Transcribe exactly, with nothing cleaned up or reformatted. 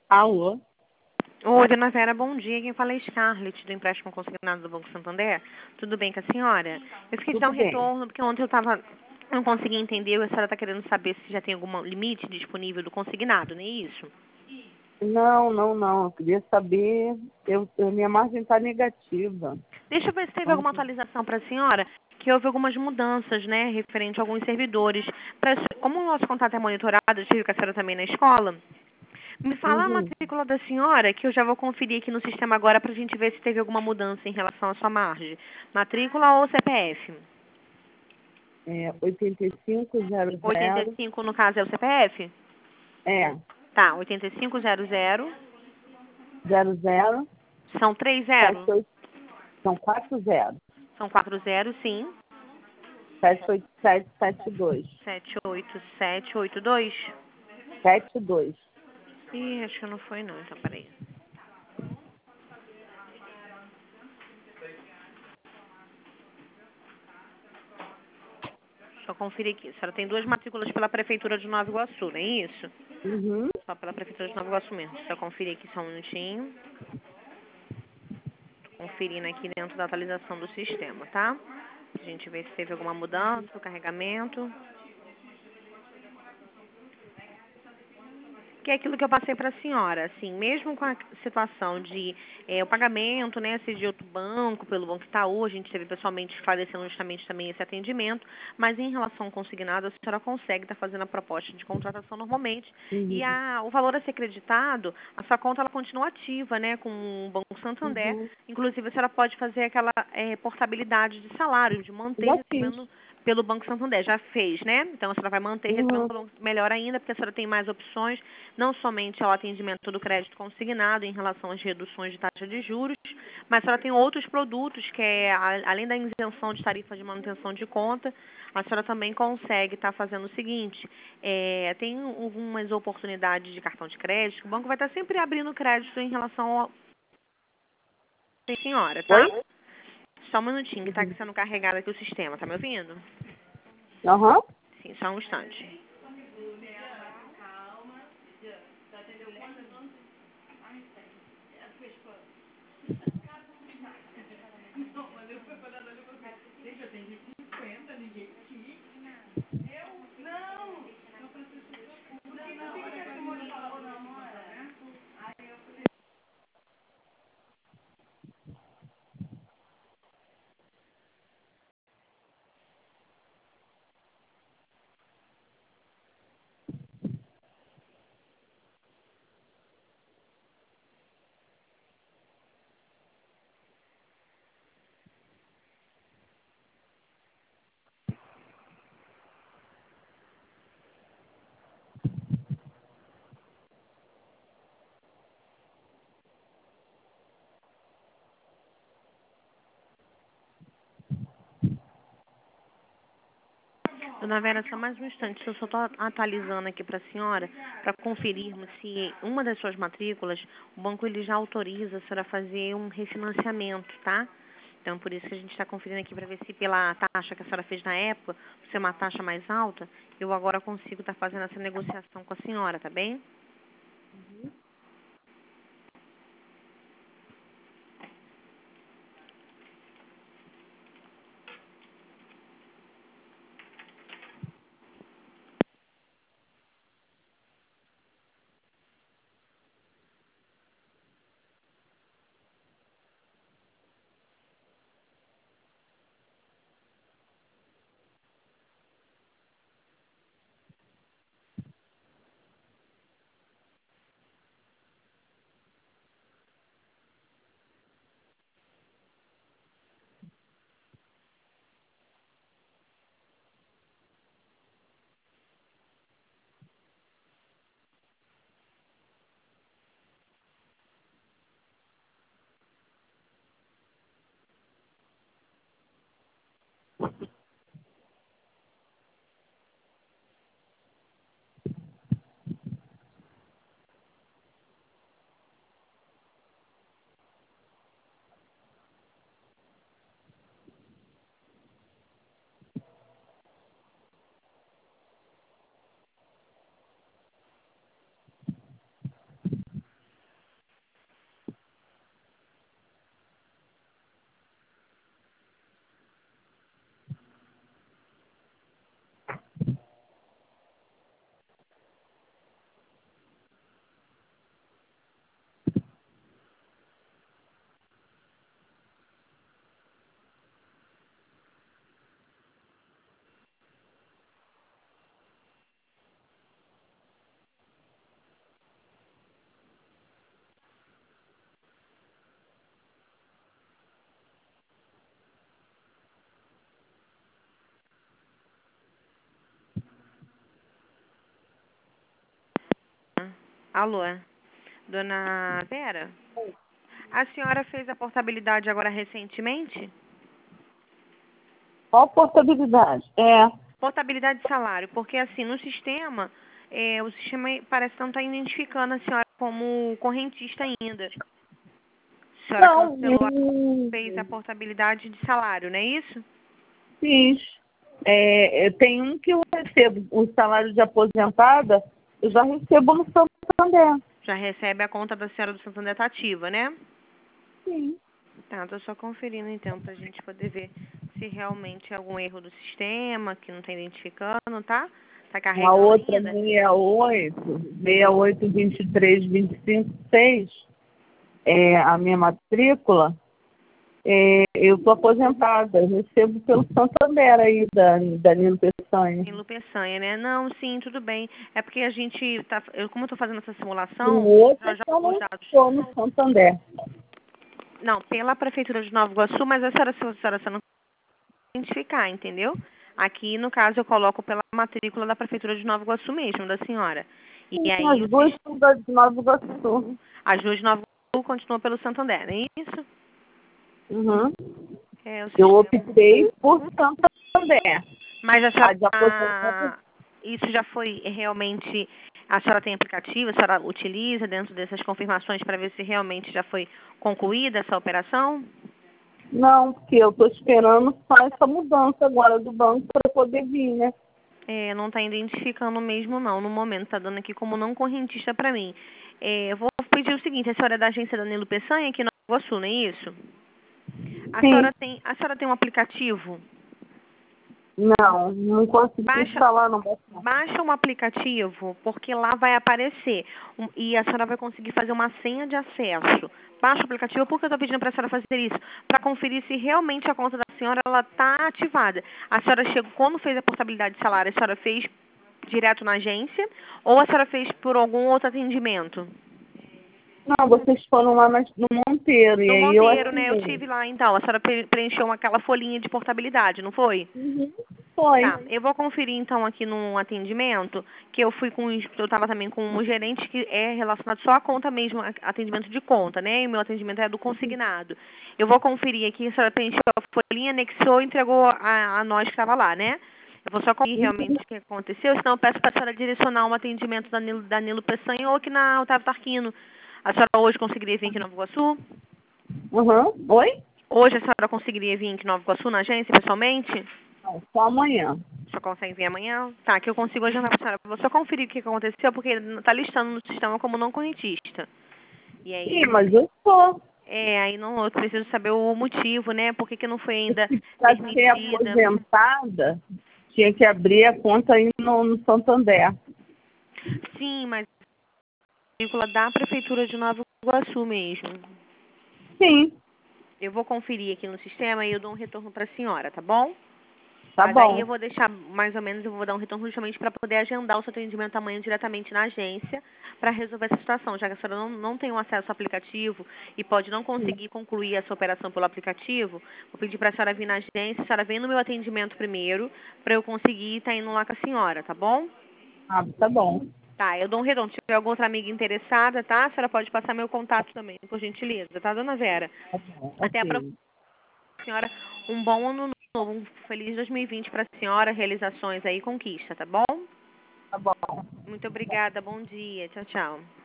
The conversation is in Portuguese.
Alô? Oi, dona Vera, bom dia. Quem fala é Scarlett, do empréstimo consignado do Banco Santander. Tudo bem com a senhora? Eu fiquei de dar Tudo um bem. retorno, porque ontem eu tava, não consegui entender, a senhora está querendo saber se já tem algum limite disponível do consignado, não é isso? Não, não, não. Eu queria saber. Eu, eu- minha margem está negativa. Deixa eu ver se teve Então, alguma atualização para a senhora, que houve algumas mudanças, né, referente a alguns servidores. Pra, como o nosso contato é monitorado, eu tive com a senhora também na escola, me fala a uhum. matrícula da senhora, que eu já vou conferir aqui no sistema agora para a gente ver se teve alguma mudança em relação à sua margem. Matrícula ou C P F? É oitenta e cinco zero oitenta e zero. cinco no caso é o C P F? É, Tá, oitenta e cinco zero zero. zero zero São três sete zero? oito. São quatro zero. São quatro zero, sim. sete oito sete sete dois. Sete oito sete oito dois. Sete dois. Ih, acho que não foi não, então peraí. Deixa eu conferir aqui. A senhora tem duas matrículas pela Prefeitura de Nova Iguaçu, não é isso? Uhum. Só pela Prefeitura de Nova Iguaçu mesmo. Deixa eu conferir aqui só um minutinho. Tô conferindo aqui dentro da atualização do sistema, tá? A gente vê se teve alguma mudança, o carregamento. Que é aquilo que eu passei para a senhora, assim, mesmo com a situação de é, o pagamento, né, seja de outro banco, pelo Banco Itaú, a gente teve pessoalmente esclarecendo justamente também esse atendimento, mas em relação ao consignado, a senhora consegue estar fazendo a proposta de contratação normalmente e Uhum. a, o valor a ser creditado, a sua conta ela continua ativa, né, com o Banco Santander, Uhum. inclusive a senhora pode fazer aquela é, portabilidade de salário, de manter Já fiz. recebendo pelo Banco Santander, já fez, né? Então a senhora vai manter recebendo Uhum. pelo banco, melhor ainda, porque a senhora tem mais opções, não somente ao atendimento do crédito consignado em relação às reduções de taxa de juros, mas a senhora tem outros produtos que é, a- além da isenção de tarifa de manutenção de conta, a senhora também consegue estar fazendo o seguinte, é, tem algumas oportunidades de cartão de crédito, o banco vai estar sempre abrindo crédito em relação ao senhora, tá? Oi? Só um minutinho, que está Uhum. sendo carregado aqui o sistema, tá me ouvindo? Aham. Sim, só um instante. Dona Vera, só mais um instante, eu só estou atualizando aqui para a senhora, para conferirmos se uma das suas matrículas, o banco ele já autoriza a senhora a fazer um refinanciamento, tá? Então, por isso que a gente está conferindo aqui para ver se pela taxa que a senhora fez na época, por ser uma taxa mais alta, eu agora consigo estar fazendo essa negociação com a senhora, tá bem? Alô, dona Vera? A senhora fez a portabilidade agora recentemente? Qual portabilidade? É. Portabilidade de salário, porque assim, no sistema, é, o sistema parece que não está identificando a senhora como correntista ainda. A senhora Não, cancelou, a- hum, fez a portabilidade de salário, não é isso? fiz. É, é, tem um que eu recebo, o salário de aposentada, eu já recebo no Santander. Já recebe a conta da senhora do Santander tá ativa, né? Sim. Tá, tô só conferindo então pra gente poder ver se realmente é algum erro do sistema, que não tá identificando, tá? Tá A carregando outra ainda? sessenta e oito, sessenta e oito, vinte e três, vinte e cinco, seis, é a minha matrícula, é, eu estou aposentada, eu recebo pelo Santander aí, da Danilo Peçanha. Em Lupeçanha, né? Não, sim, tudo bem. É porque a gente tá, eu, como eu tô fazendo essa O simulação, outro é já já que eu os não dados. estou no Santander. Não, pela prefeitura de Nova Iguaçu, mas a senhora, se a senhora só não identificar, entendeu? Aqui, no caso, eu coloco pela matrícula da prefeitura de Nova Iguaçu mesmo, da senhora. Sim, E aí, as o duas sis- são da de Nova Iguaçu. as duas de Nova Iguaçu continuam pelo Santander, não é isso? Uhum. É, o Eu sistema. optei por Santander. Mas a A senhora, de aposentada, ah, isso já foi realmente, a senhora tem aplicativo, a senhora utiliza dentro dessas confirmações para ver se realmente já foi concluída essa operação? não, porque eu estou esperando só essa mudança agora do banco para poder vir, né? É, não está identificando mesmo não, no momento, está dando aqui como não correntista para mim. É, eu vou pedir o seguinte, a senhora é da agência Danilo Peçanha aqui no Nova Iguaçu, não é isso? A Sim. senhora tem, a senhora tem um aplicativo? Não, não consegui Baixa, instalar, não. baixa um aplicativo, porque lá vai aparecer um- e a senhora vai conseguir fazer uma senha de acesso. Baixa o aplicativo, por que eu estou pedindo para a senhora fazer isso? Para conferir se realmente a conta da senhora ela está ativada. A senhora chegou, quando fez a portabilidade de salário, a senhora fez direto na agência ou a senhora fez por algum outro atendimento? Não, vocês foram lá nas- no Monteiro, e No aí eu Monteiro, né? Eu assinei. tive lá então. A senhora pre- preencheu uma- aquela folhinha de portabilidade, não foi? Uhum. Foi. Tá, eu vou conferir então aqui no atendimento, que eu fui com, eu estava também com um gerente que é relacionado só à conta mesmo, a- atendimento de conta, né? E o meu atendimento é do consignado. Eu vou conferir aqui, a senhora preencheu a folhinha, anexou e entregou a, a nós que estava lá, né? Eu vou só conferir realmente o que aconteceu, senão eu peço para a senhora direcionar um atendimento da Nilo, da Nilo Peçanha ou aqui na Otávio Tarquino. A senhora hoje conseguiria vir aqui em Nova Iguaçu? Uhum. Oi? Hoje a senhora conseguiria vir aqui em Nova Iguaçu, na agência, pessoalmente? Não, só amanhã. Só consegue vir amanhã? Tá, que eu consigo agendar pra senhora. Vou só conferir o que que aconteceu, porque ele tá listando no sistema como não correntista. E Sim, aí, mas eu sou. é, aí não, eu preciso saber o motivo, né? Por que que não foi ainda Para ser permitida. aposentada, tinha que abrir a conta aí no, no Santander. Sim, mas a matrícula da Prefeitura de Nova Iguaçu mesmo. Sim, Eu vou conferir aqui no sistema e eu dou um retorno pra senhora, tá bom? tá Mas aí eu bom. vou deixar, mais ou menos, eu vou dar um retorno justamente para poder agendar o seu atendimento amanhã diretamente na agência para resolver essa situação, já que a senhora não, não tem um acesso ao aplicativo e pode não conseguir concluir essa operação pelo aplicativo, vou pedir para a senhora vir na agência, a senhora vem no meu atendimento primeiro, para eu conseguir estar indo lá com a senhora, tá bom? Ah, tá bom. Tá, eu dou um retorno. Se tiver alguma outra amiga interessada, tá? A senhora pode passar meu contato também, por gentileza, tá, dona Vera? Tá bom, Até a próxima. ok. Senhora, um bom ano novo, um feliz dois mil e vinte para a senhora, realizações aí, conquista, tá bom? Tá bom. Muito obrigada, bom dia, tchau, tchau.